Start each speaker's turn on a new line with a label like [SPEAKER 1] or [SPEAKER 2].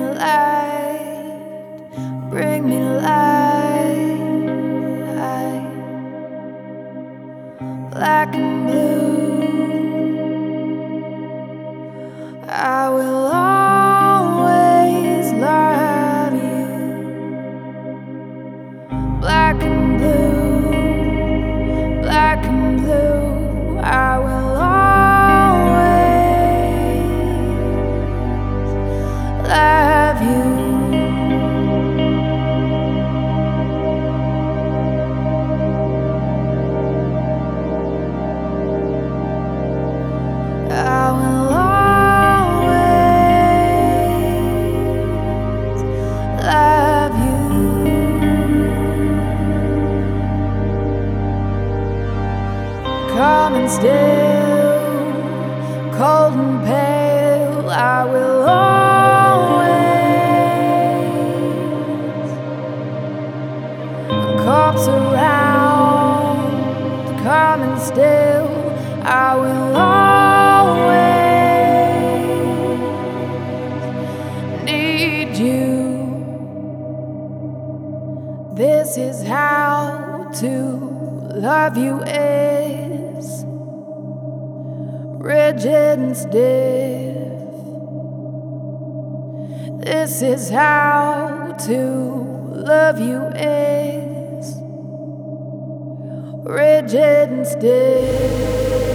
[SPEAKER 1] light, bring me light. Black and blue, I will always love you. Black and blue, black and blue, I will always love you. I will always love you. Calm and still, cold and pale, I will always. A corpse around, calm and still, I will always need you. This is how to love you is rigid and stiff. This is how to love you is rigid and stiff.